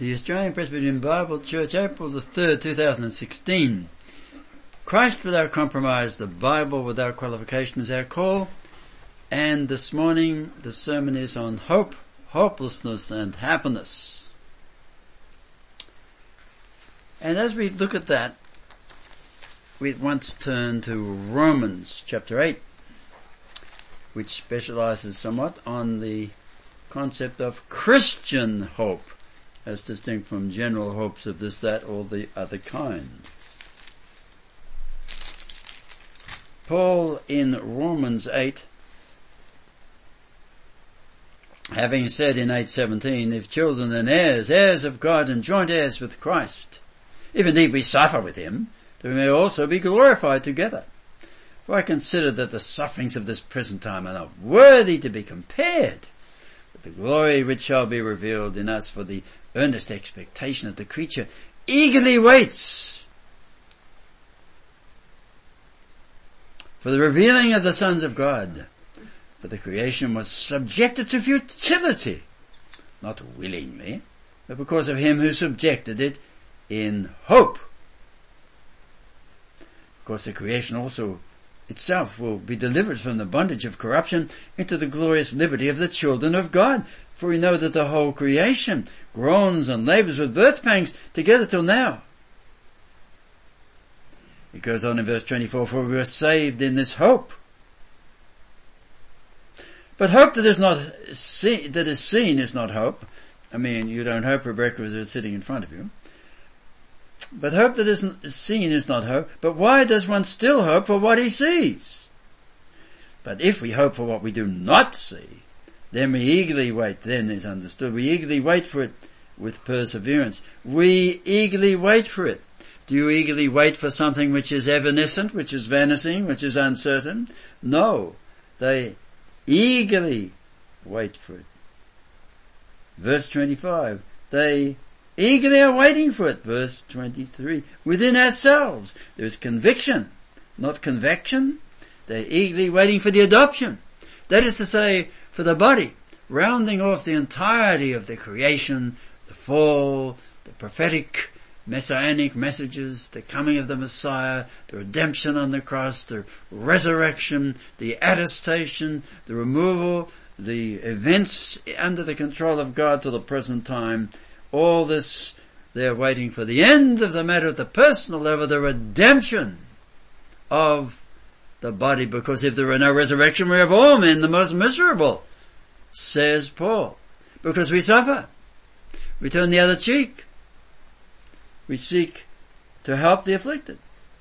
The Australian Presbyterian Bible Church, April the 3rd, 2016. Christ without compromise, the Bible without qualification is our call. And this morning the sermon is on hope, hopelessness and happiness. And as we look at that, we at once turn to Romans chapter 8, which specializes somewhat on the concept of Christian hope, as distinct from general hopes of this, that, or the other kind. Paul in Romans 8, having said in 8:17, if children then heirs, heirs of God and joint heirs with Christ, if indeed we suffer with him, that we may also be glorified together. For I consider that the sufferings of this present time are not worthy to be compared with the glory which shall be revealed in us, for the earnest expectation of the creature eagerly waits for the revealing of the sons of God. For the creation was subjected to futility, not willingly, but because of him who subjected it in hope. Of course, the creation also itself will be delivered from the bondage of corruption into the glorious liberty of the children of God. For we know that the whole creation groans and labours with birth pangs together till now. It goes on in verse 24, for we were saved in this hope. But hope that is seen is not hope. I mean, you don't hope for breakfast is sitting in front of you. But hope that isn't seen is not hope. But why does one still hope for what he sees? But if we hope for what we do not see, then we eagerly wait. Then is understood. We eagerly wait for it with perseverance. We eagerly wait for it. Do you eagerly wait for something which is evanescent, which is vanishing, which is uncertain? No. They eagerly wait for it. Verse 25. They eagerly are waiting for it. Verse 23. Within ourselves there is conviction, not convection. They're eagerly waiting for the adoption. That is to say, for the body, rounding off the entirety of the creation, the fall, the prophetic messianic messages, the coming of the Messiah, the redemption on the cross, the resurrection, the attestation, the removal, the events under the control of God to the present time. All this, they're waiting for the end of the matter at the personal level, the redemption of the body, because if there were no resurrection, we have all men the most miserable, says Paul, because we suffer. We turn the other cheek. We seek to help the afflicted.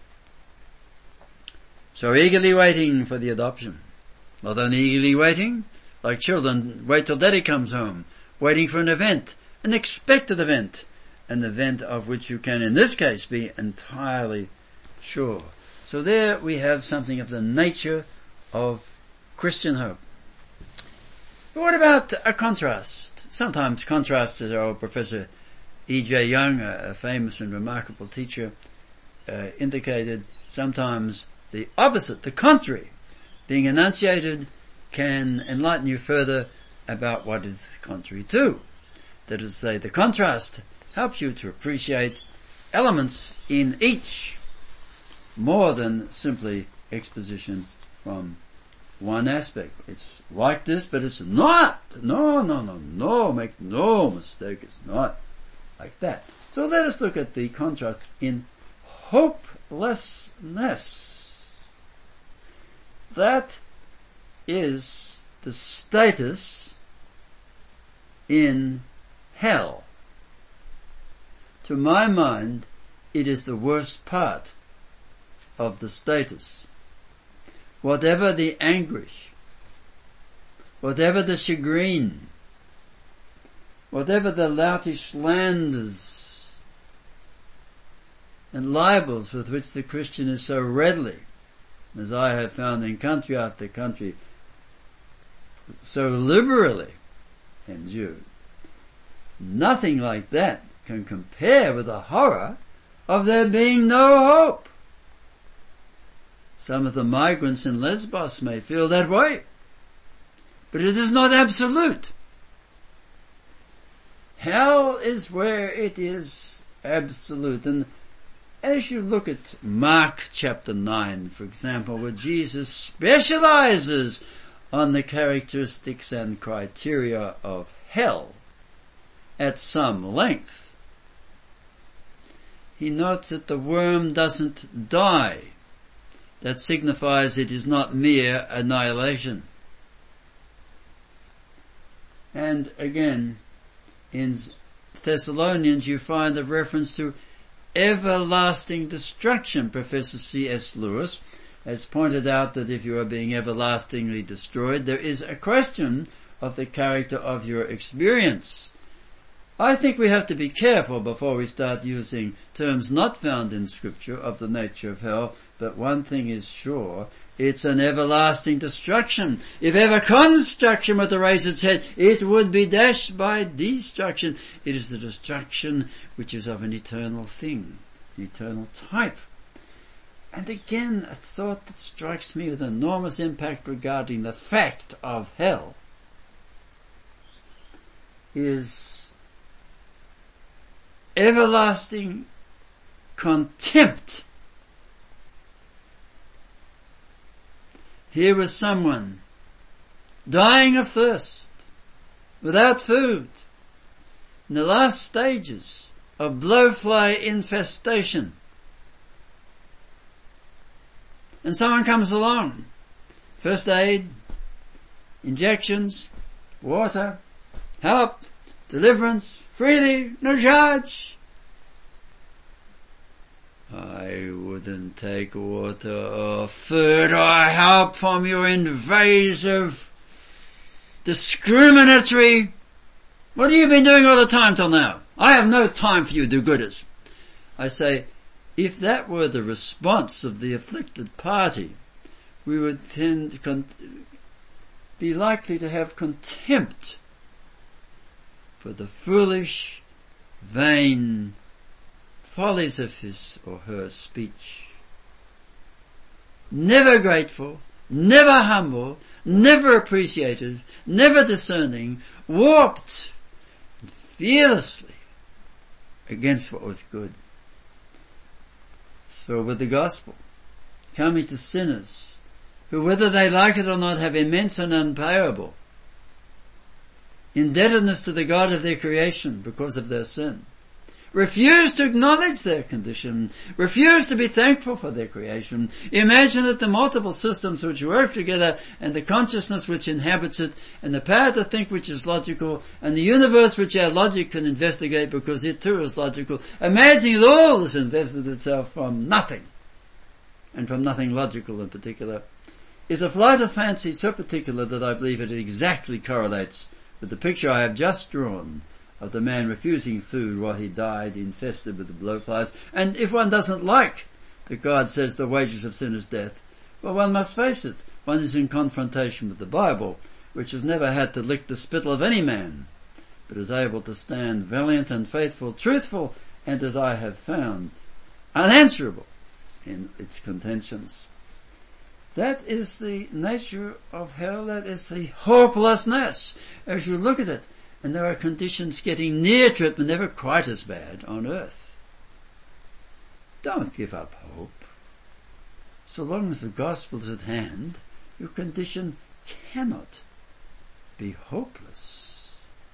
So eagerly waiting for the adoption. Not only eagerly waiting, like children wait till daddy comes home, waiting for an event, an expected event, an event of which you can in this case be entirely sure. So there we have something of the nature of Christian hope. But what about a contrast? Sometimes contrasts, as our old Professor E.J. Young, a famous and remarkable teacher, indicated, sometimes the opposite, the contrary, being enunciated can enlighten you further about what is contrary to. That is to say, the contrast helps you to appreciate elements in each more than simply exposition from one aspect. It's like this, but it's not. No, make no mistake, it's not like that. So let us look at the contrast in hopelessness. That is the status in hell. To my mind, it is the worst part of the status. Whatever the anguish, whatever the chagrin, whatever the loutish slanders and libels with which the Christian is so readily, as I have found in country after country, so liberally endured, nothing like that can compare with the horror of there being no hope. Some of the migrants in Lesbos may feel that way, but it is not absolute. Hell is where it is absolute. And as you look at Mark chapter 9, for example, where Jesus specializes on the characteristics and criteria of hell at some length, he notes that the worm doesn't die. That signifies it is not mere annihilation. And again, in Thessalonians you find a reference to everlasting destruction. Professor C.S. Lewis has pointed out that if you are being everlastingly destroyed, there is a question of the character of your experience. I think we have to be careful before we start using terms not found in Scripture of the nature of hell, but one thing is sure, it's an everlasting destruction. If ever construction were to raise its head, it would be dashed by destruction. It is the destruction which is of an eternal thing, an eternal type. And again, a thought that strikes me with enormous impact regarding the fact of hell is everlasting contempt. Here was someone dying of thirst, without food, in the last stages of blowfly infestation. And someone comes along, first aid, injections, water, help, deliverance, freely, no charge. I wouldn't take water or food or help from your invasive, discriminatory. What have you been doing all the time till now? I have no time for you do-gooders. I say, if that were the response of the afflicted party, we would tend to be likely to have contempt for the foolish, vain follies of his or her speech. Never grateful, never humble, never appreciative, never discerning, warped fearlessly against what was good. So with the gospel, coming to sinners who, whether they like it or not, have immense and unpayable indebtedness to the God of their creation because of their sin, refuse to acknowledge their condition, refuse to be thankful for their creation, imagine that the multiple systems which work together and the consciousness which inhabits it and the power to think which is logical and the universe which our logic can investigate because it too is logical, imagining that all this invested itself from nothing and from nothing logical in particular, is a flight of fancy so particular that I believe it exactly correlates with the picture I have just drawn of the man refusing food while he died infested with the blowflies. And if one doesn't like that God says the wages of sin is death, well, one must face it. One is in confrontation with the Bible, which has never had to lick the spittle of any man, but is able to stand valiant and faithful, truthful, and as I have found, unanswerable in its contentions. That is the nature of hell. That is the hopelessness as you look at it. And there are conditions getting near to it, but never quite as bad on earth. Don't give up hope. So long as the gospel is at hand, your condition cannot be hopeless.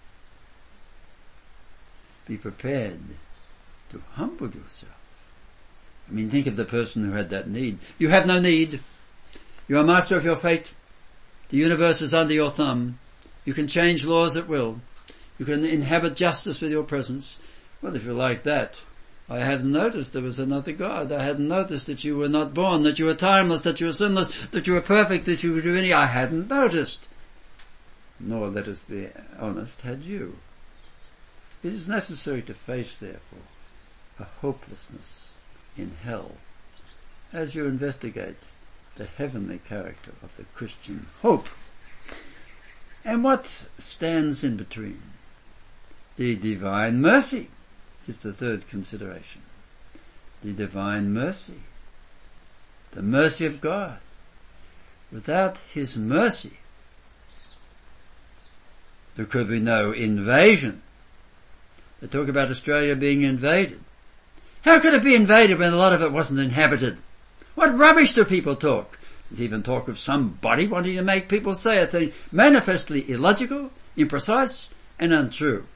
Be prepared to humble yourself. I mean, think of the person who had that need. You have no need. You are master of your fate. The universe is under your thumb. You can change laws at will. You can inhabit justice with your presence. Well, if you like that, I hadn't noticed there was another God. I hadn't noticed that you were not born, that you were timeless, that you were sinless, that you were perfect, that you could do any. I hadn't noticed. Nor, let us be honest, had you. It is necessary to face, therefore, a hopelessness in hell as you investigate the heavenly character of the Christian hope. And what stands in between? The divine mercy is the third consideration. The divine mercy. The mercy of God. Without His mercy, there could be no invasion They talk about Australia being invaded. How could it be invaded when a lot of it wasn't inhabited? What rubbish do people talk? There's even talk of somebody wanting to make people say a thing manifestly illogical, imprecise, and untrue.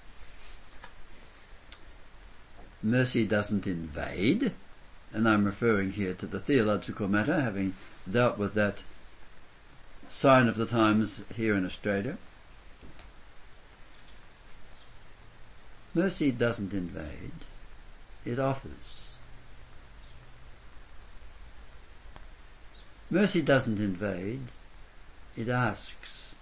Mercy doesn't invade, and I'm referring here to the theological matter, having dealt with that sign of the times here in Australia. Mercy doesn't invade, it offers. Mercy doesn't invade, it asks.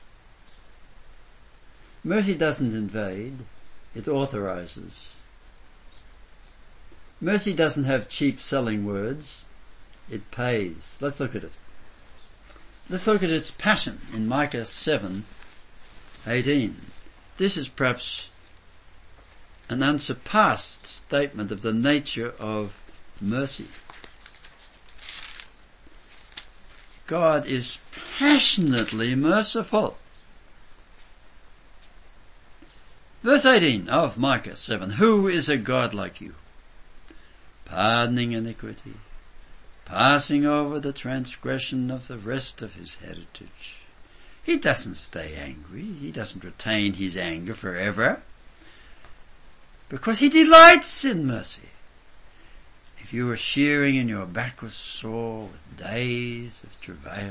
Mercy doesn't invade, it authorizes. Mercy doesn't have cheap selling words, it pays. Let's look at it. Let's look at its passion in Micah 7:18. This is perhaps an unsurpassed statement of the nature of mercy. God is passionately merciful. Verse 18 of Micah 7. Who is a God like you? Pardoning iniquity, passing over the transgression of the rest of his heritage. He doesn't stay angry. He doesn't retain his anger forever, because he delights in mercy. If you were shearing and your back was sore with days of travail,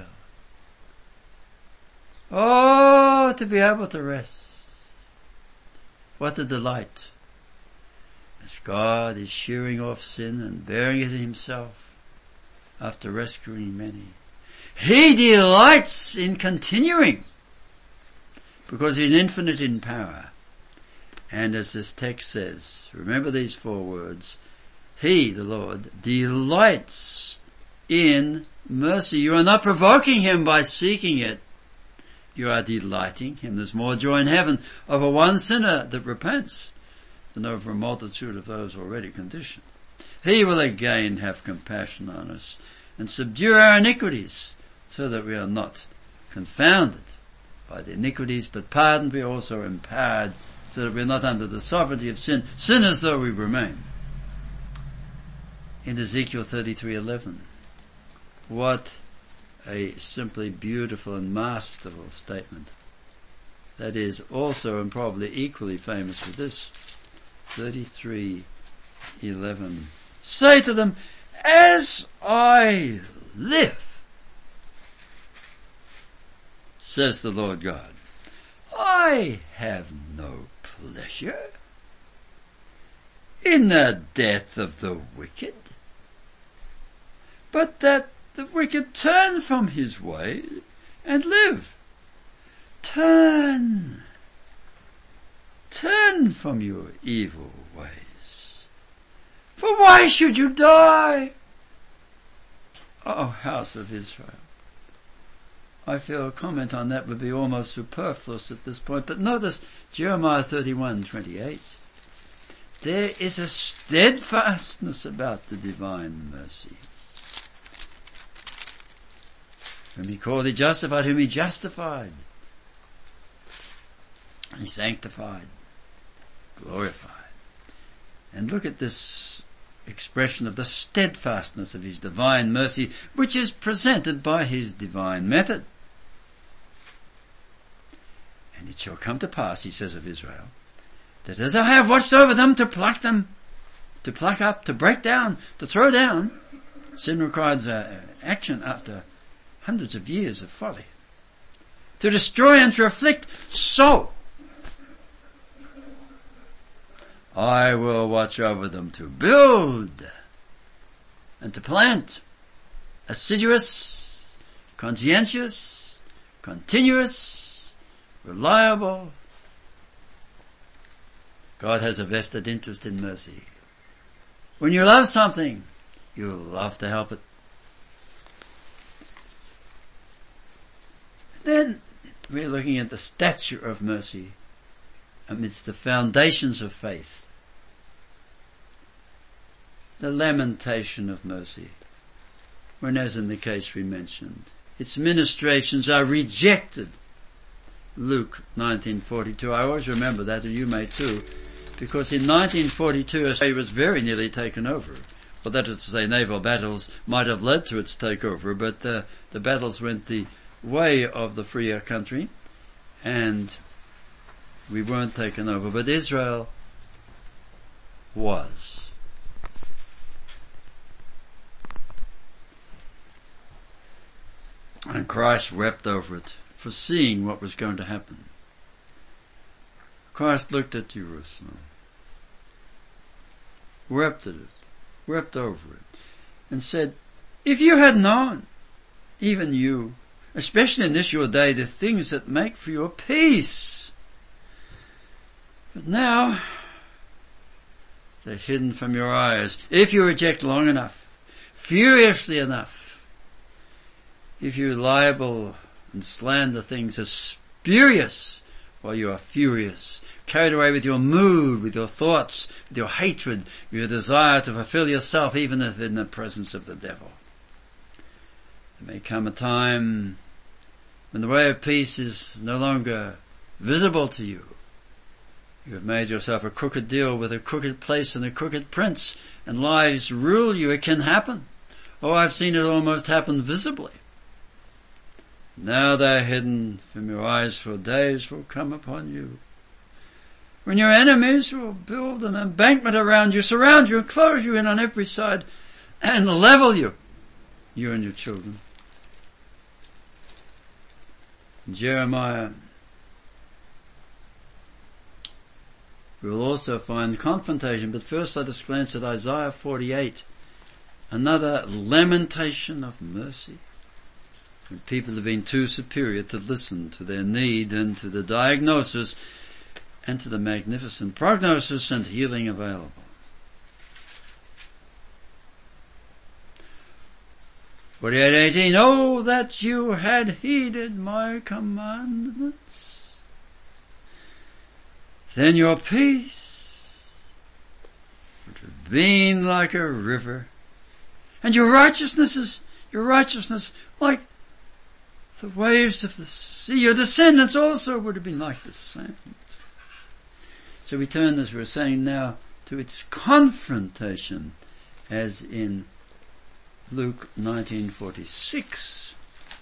oh, to be able to rest. What a delight. As God is shearing off sin and bearing it in himself after rescuing many. He delights in continuing because he's infinite in power. And as this text says, remember these 4 words, he, the Lord, delights in mercy. You are not provoking him by seeking it. You are delighting him. There's more joy in heaven over one sinner that repents than over a multitude of those already conditioned. He will again have compassion on us and subdue our iniquities so that we are not confounded by the iniquities, but pardoned, we also are empowered so that we are not under the sovereignty of sin, sinners though we remain. In Ezekiel 33:11, what a simply beautiful and masterful statement. That is also and probably equally famous with this. 33:11. Say to them, as I live, says the Lord God, I have no pleasure in the death of the wicked, but that the wicked turn from his way and live. Turn from your evil ways. For why should you die, O house of Israel? I feel a comment on that would be almost superfluous at this point, but notice Jeremiah 31:28. There is a steadfastness about the divine mercy. Whom he called, he justified. Whom he justified, he sanctified, glorified. And look at this expression of the steadfastness of his divine mercy, which is presented by his divine method. And it shall come to pass, he says of Israel, that as I have watched over them, to pluck up, to break down, to throw down, sin requires action after hundreds of years of folly, to destroy and to afflict, so I will watch over them to build and to plant, assiduous, conscientious, continuous, reliable. God has a vested interest in mercy. When you love something, you love to help it. Then we're looking at the stature of mercy amidst the foundations of faith. The lamentation of mercy, when as in the case we mentioned, its ministrations are rejected. Luke 19:42. I always remember that, and you may too. because in 1942 Australia was very nearly taken over. Well, that is to say, naval battles might have led to its takeover, but the battles went the way of the freer country, and we weren't taken over. But Israel was. And Christ wept over it, foreseeing what was going to happen. Christ looked at Jerusalem, wept at it, wept over it, and said, if you had known, even you, especially in this your day, the things that make for your peace. But now, they're hidden from your eyes. If you reject long enough, furiously enough, if you libel and slander things as spurious while you are furious, carried away with your mood, with your thoughts, with your hatred, with your desire to fulfill yourself, even if in the presence of the devil. There may come a time when the way of peace is no longer visible to you. You have made yourself a crooked deal with a crooked place and a crooked prince, and lies rule you. It can happen. Oh, I've seen it almost happen visibly. Now they're hidden from your eyes, for days will come upon you when your enemies will build an embankment around you, surround you, and close you in on every side, and level you, you and your children. Jeremiah, we will also find confrontation, but first let us glance at Isaiah 48, another lamentation of mercy. When people have been too superior to listen to their need and to the diagnosis and to the magnificent prognosis and healing available. (48:18) Oh, that you had heeded my commandments, then your peace would have been like a river, and your righteousness like the waves of the sea. Your descendants also would have been like the sand. So we turn, as we were saying now, to its confrontation, as in Luke 19:46.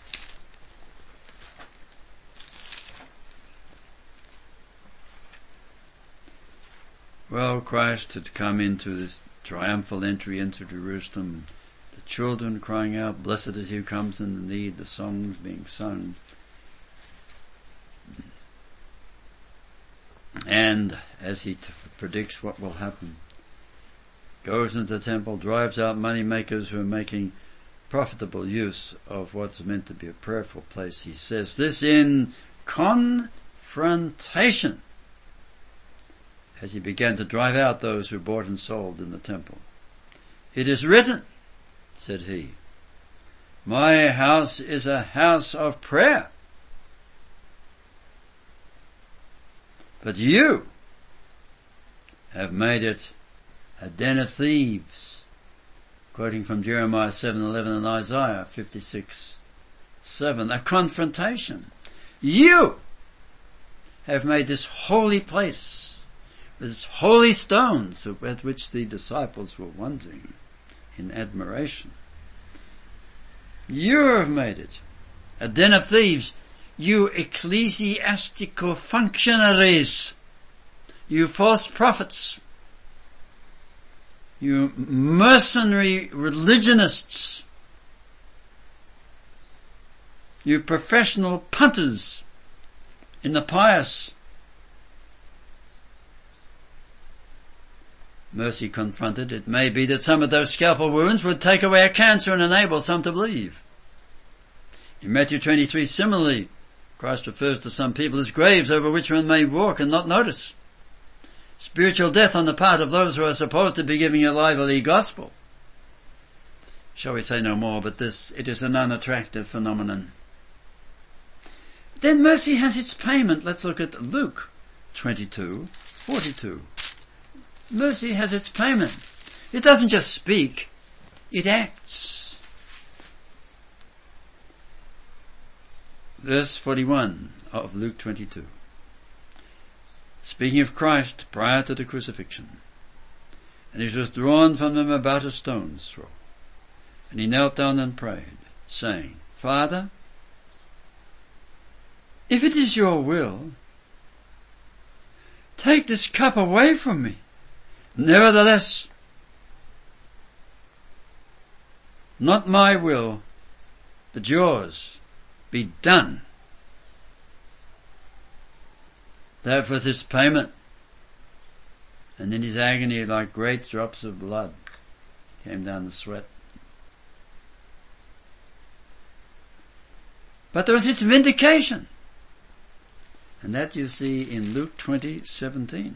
Well, Christ had come into this triumphal entry into Jerusalem, the children crying out, blessed is he who comes in the need, the songs being sung. And as he predicts what will happen, goes into the temple, drives out money makers who are making profitable use of what's meant to be a prayerful place. He says this in confrontation as he began to drive out those who bought and sold in the temple. It is written, said he, my house is a house of prayer, but you have made it a den of thieves. Quoting from Jeremiah 7:11 and Isaiah 56:7. A confrontation. You have made this holy place with its holy stones at which the disciples were wondering in admiration. You have made it a den of thieves. You ecclesiastical functionaries, you false prophets, you mercenary religionists, you professional punters in the pious. Mercy confronted, it may be that some of those scalpel wounds would take away a cancer and enable some to believe. In Matthew 23, similarly, Christ refers to some people as graves over which one may walk and not notice. Spiritual death on the part of those who are supposed to be giving a lively gospel. Shall we say no more, but it is an unattractive phenomenon. Then mercy has its payment. Let's look at Luke 22:42. Mercy has its payment. It doesn't just speak, it acts. Verse 41 of Luke 22. speaking of Christ prior to the crucifixion. And he was withdrawn from them about a stone's throw. And he knelt down and prayed, saying, Father, if it is your will, take this cup away from me. Nevertheless, not my will, but yours be done. Therefore this payment, and in his agony like great drops of blood came down the sweat. But there was its vindication. And that you see in Luke 20:17.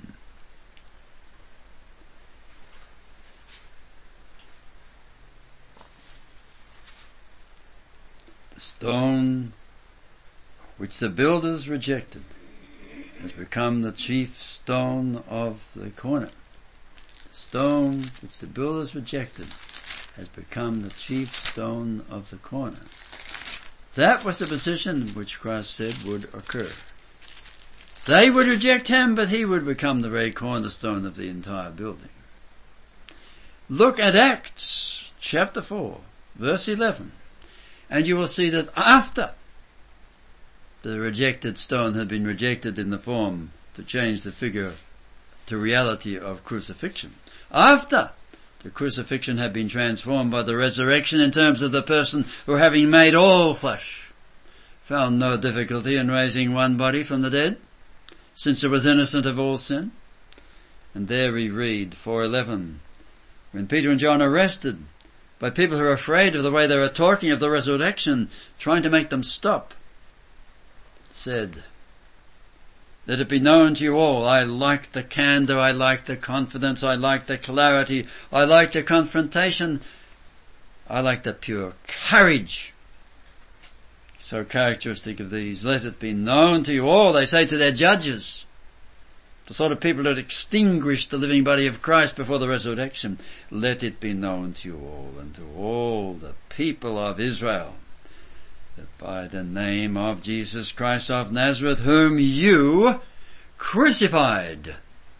The stone which the builders rejected has become the chief stone of the corner. The stone which the builders rejected has become the chief stone of the corner. That was the position which Christ said would occur. They would reject him, but he would become the very cornerstone of the entire building. Look at Acts chapter 4, verse 11, and you will see that after the rejected stone had been rejected in the form to change the figure to reality of crucifixion, after the crucifixion had been transformed by the resurrection in terms of the person who, having made all flesh, found no difficulty in raising one body from the dead, since it was innocent of all sin. And there we read 4:11, when Peter and John are arrested by people who are afraid of the way they were talking of the resurrection, trying to make them stop, said, let it be known to you all, I like the candor, I like the confidence, I like the clarity, I like the confrontation, I like the pure courage so characteristic of these. Let it be known to you all, they say to their judges, the sort of people that extinguished the living body of Christ before the resurrection. Let it be known to you all and to all the people of Israel that by the name of Jesus Christ of Nazareth, whom you crucified,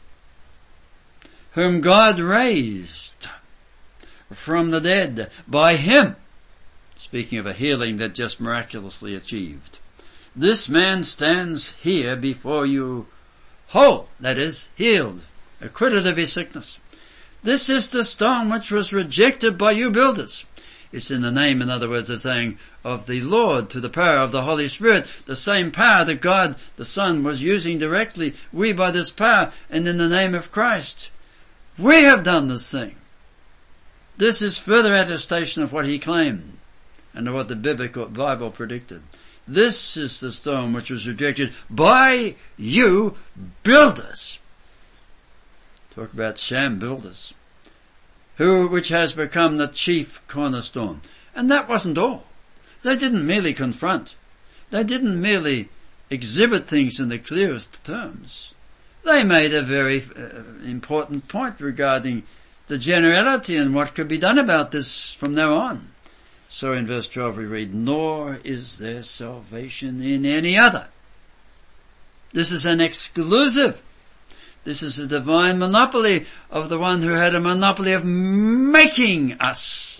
whom God raised from the dead, by him, speaking of a healing that just miraculously achieved, this man stands here before you whole, that is, healed, acquitted of his sickness. This is the stone which was rejected by you builders. It's in the name, in other words, they're saying, of the Lord, to the power of the Holy Spirit, the same power that God the Son was using directly. We, by this power, and in the name of Christ, we have done this thing. This is further attestation of what he claimed and of what the biblical Bible predicted. This is the stone which was rejected by you builders. Talk about sham builders. Which has become the chief cornerstone. And that wasn't all. They didn't merely confront. They didn't merely exhibit things in the clearest terms. They made a very important point regarding the generality and what could be done about this from now on. So in verse 12 we read, nor is there salvation in any other. This is an exclusive. This is a divine monopoly of the one who had a monopoly of making us.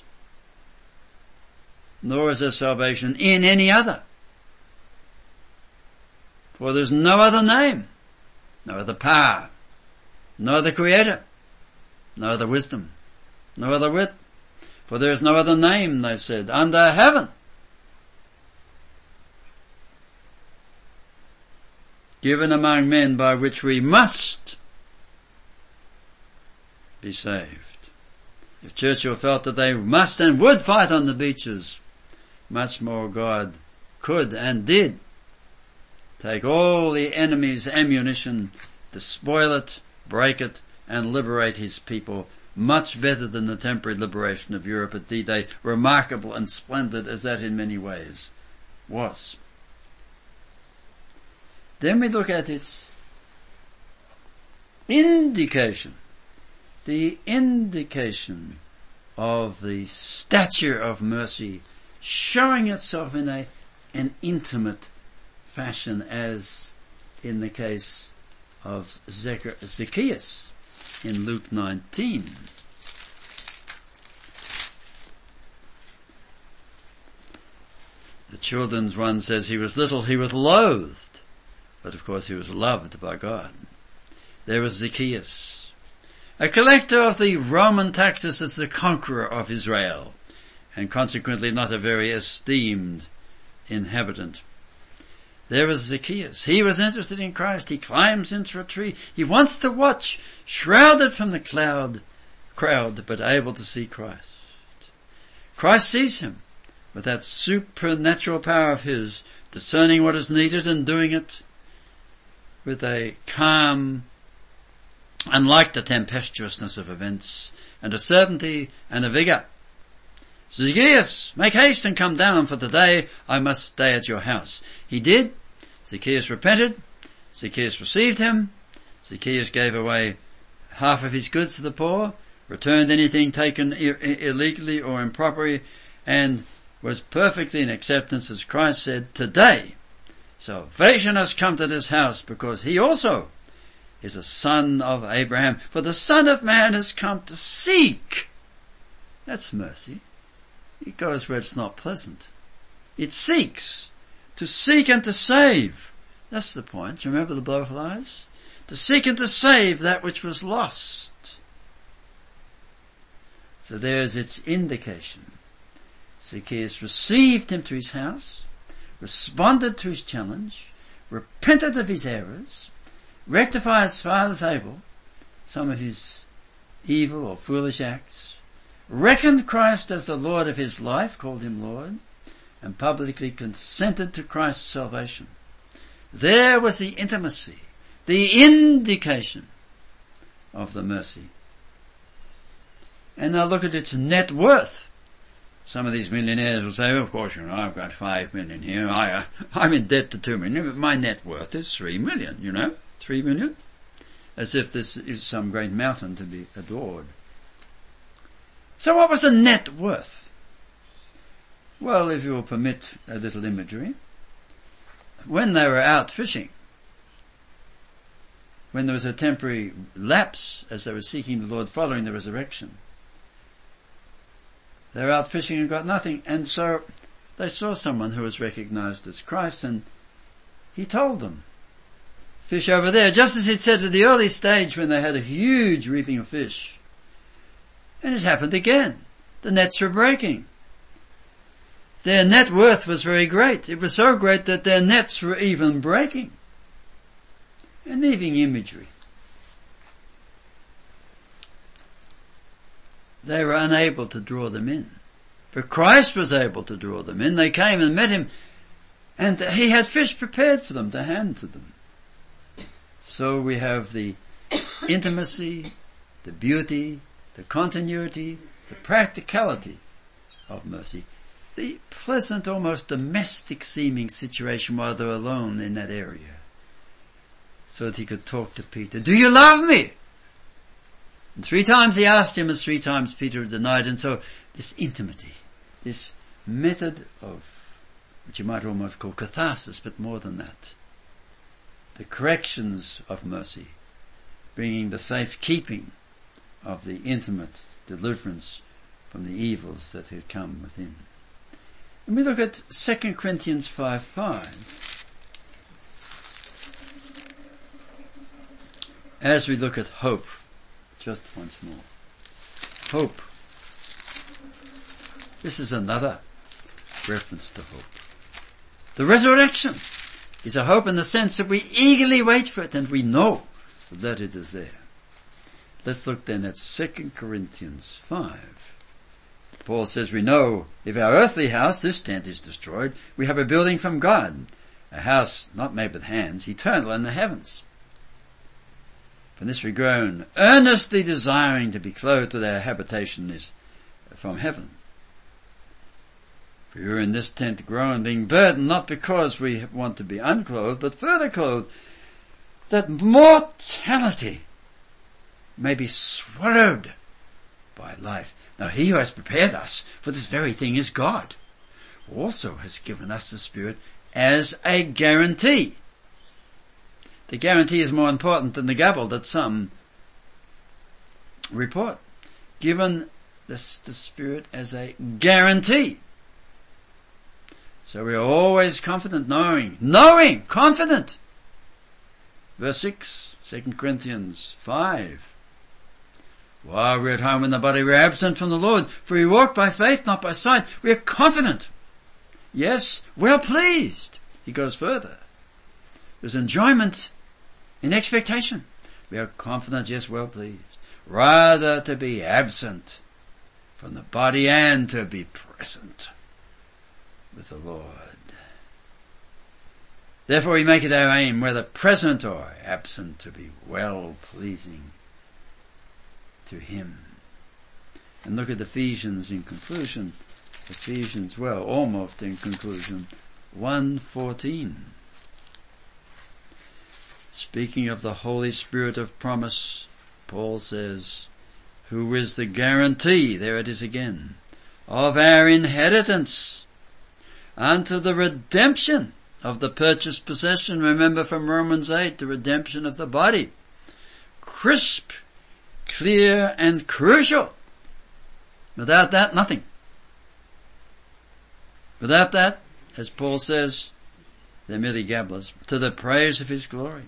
Nor is there salvation in any other. For there's no other name, no other power, no other creator, no other wisdom, no other wit. For there is no other name, they said, under heaven given among men by which we must be saved. If Churchill felt that they must and would fight on the beaches, much more God could and did take all the enemy's ammunition to spoil it, break it, and liberate his people much better than the temporary liberation of Europe at D-Day, remarkable and splendid as that in many ways was. Then we look at its indication, the indication of the stature of mercy showing itself in an intimate fashion, as in the case of Zacchaeus in Luke 19. The children's one says he was little, he was loathed, but of course he was loved by God. There was Zacchaeus, a collector of the Roman taxes as the conqueror of Israel, and consequently not a very esteemed inhabitant. There was Zacchaeus. He was interested in Christ. He climbs into a tree. He wants to watch, shrouded from the crowd, but able to see Christ. Christ sees him with that supernatural power of his, discerning what is needed and doing it with a calm, unlike the tempestuousness of events, and a certainty and a vigour. Zacchaeus, make haste and come down, for today I must stay at your house. He did. Zacchaeus repented. Zacchaeus received him. Zacchaeus gave away half of his goods to the poor, returned anything taken illegally or improperly, and was perfectly in acceptance, as Christ said, today salvation has come to this house, because he also is a son of Abraham. For the Son of Man has come to seek. That's mercy. It goes where it's not pleasant. It seeks. To seek and to save. That's the point. Do you remember the blowflies? To seek and to save that which was lost. So there's its indication. Zacchaeus received him to his house, responded to his challenge, repented of his errors, rectified as far as able some of his evil or foolish acts, reckoned Christ as the Lord of his life, called him Lord, and publicly consented to Christ's salvation. There was the intimacy, the indication of the mercy. And now look at its net worth. Some of these millionaires will say, oh, of course, I've got 5 million here. I'm in debt to 2 million, but my net worth is 3 million, 3 million. As if this is some great mountain to be adored. So what was the net worth? Well, if you will permit a little imagery, when they were out fishing, when there was a temporary lapse as they were seeking the Lord following the resurrection, they were out fishing and got nothing, and so they saw someone who was recognized as Christ, and he told them, fish over there, just as he'd said at the early stage when they had a huge reaping of fish. And it happened again. The nets were breaking. Their net worth was very great. It was so great that their nets were even breaking. And leaving imagery. They were unable to draw them in. But Christ was able to draw them in. They came and met him, and he had fish prepared for them to hand to them. So we have the intimacy, the beauty, the continuity, the practicality of mercy. The pleasant, almost domestic seeming situation while they're alone in that area. So that he could talk to Peter. Do you love me? And 3 times he asked him, and 3 times Peter denied. And so this intimacy, this method of, which you might almost call catharsis, but more than that. The corrections of mercy, bringing the safekeeping of the intimate deliverance from the evils that had come within. And we look at 2 Corinthians 5:5. As we look at hope, just once more. Hope. This is another reference to hope. The resurrection is a hope in the sense that we eagerly wait for it and we know that it is there. Let's look then at 2 Corinthians 5. Paul says we know if our earthly house, this tent, is destroyed, we have a building from God, a house not made with hands, eternal in the heavens. For this we groan, earnestly desiring to be clothed with our habitation is from heaven. For we are in this tent groan, being burdened, not because we want to be unclothed, but further clothed, that mortality may be swallowed by life. Now he who has prepared us for this very thing is God, who also has given us the Spirit as a guarantee. The guarantee is more important than the gabble that some report. Given the Spirit as a guarantee. So we are always confident, knowing, confident. Verse 6, 2 Corinthians 5. While we're at home in the body, we're absent from the Lord, for we walk by faith, not by sight. We are confident. Yes, well pleased. He goes further. There's enjoyment in expectation. We are confident, yes, well pleased. Rather to be absent from the body and to be present with the Lord. Therefore we make it our aim, whether present or absent, to be well pleasing to Him. And look at Ephesians in conclusion. Ephesians, almost in conclusion. 1:14. Speaking of the Holy Spirit of promise, Paul says, who is the guarantee, there it is again, of our inheritance unto the redemption of the purchased possession. Remember from Romans 8, the redemption of the body. Crisp, clear and crucial. Without that, nothing. Without that, as Paul says, they're merely gabblers, to the praise of His glory.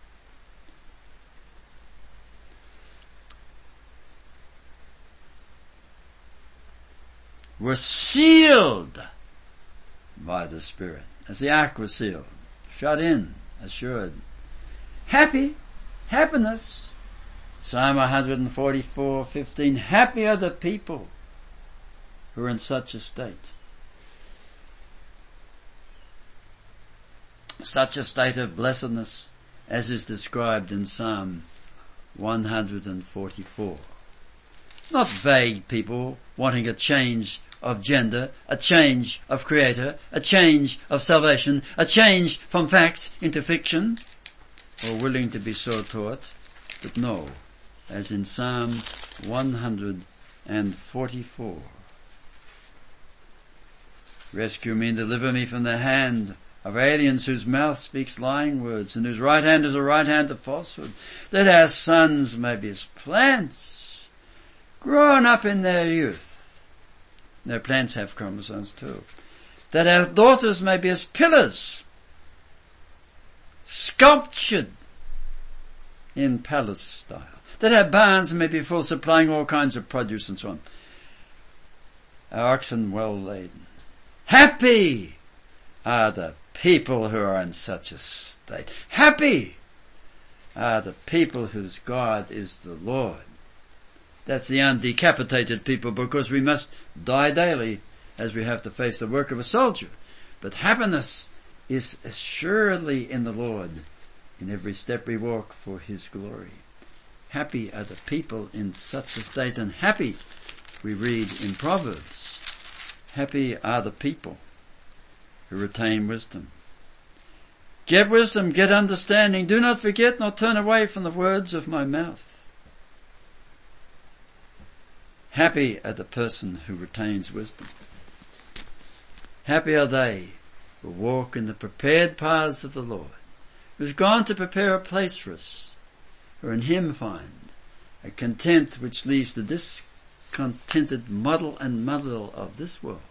We're sealed by the Spirit, as the ark was sealed, shut in, assured. Happiness. Psalm 144:15. Happy are the people who are in such a state. Such a state of blessedness as is described in Psalm 144. Not vague people wanting a change of gender, a change of creator, a change of salvation, a change from facts into fiction, or willing to be so taught, but no, as in Psalm 144. Rescue me and deliver me from the hand of aliens whose mouth speaks lying words, and whose right hand is a right hand of falsehood, that our sons may be as plants, grown up in their youth. No, plants have chromosomes too. That our daughters may be as pillars, sculptured in palace style. That our barns may be full, supplying all kinds of produce and so on. Our oxen well laden. Happy are the people who are in such a state. Happy are the people whose God is the Lord. That's the undecapitated people, because we must die daily as we have to face the work of a soldier. But happiness is assuredly in the Lord in every step we walk for His glory. Happy are the people in such a state, and happy, we read in Proverbs, happy are the people who retain wisdom. Get wisdom, get understanding. Do not forget nor turn away from the words of my mouth. Happy are the person who retains wisdom. Happy are they who walk in the prepared paths of the Lord, who's gone to prepare a place for us, who in Him find a content which leaves the discontented muddle and muddle of this world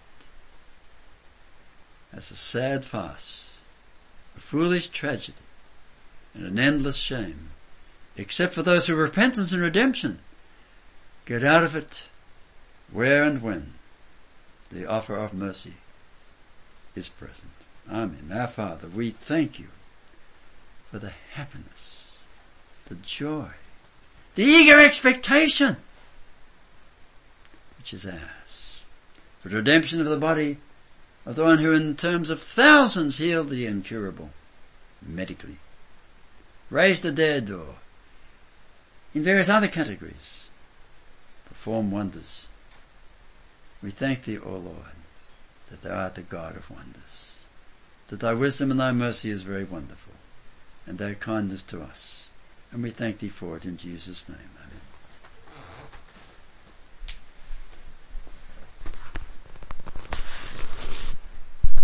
as a sad farce, a foolish tragedy, and an endless shame, except for those who repentance and redemption get out of it where and when the offer of mercy is present. Amen. Our Father, we thank You for the happiness, the joy, the eager expectation which is ours, for the redemption of the body of the one who in terms of thousands healed the incurable medically, raised the dead, or in various other categories perform wonders. We thank Thee, O Lord, that Thou art the God of wonders, that Thy wisdom and Thy mercy is very wonderful, and Thy kindness to us. And we thank Thee for it in Jesus' name.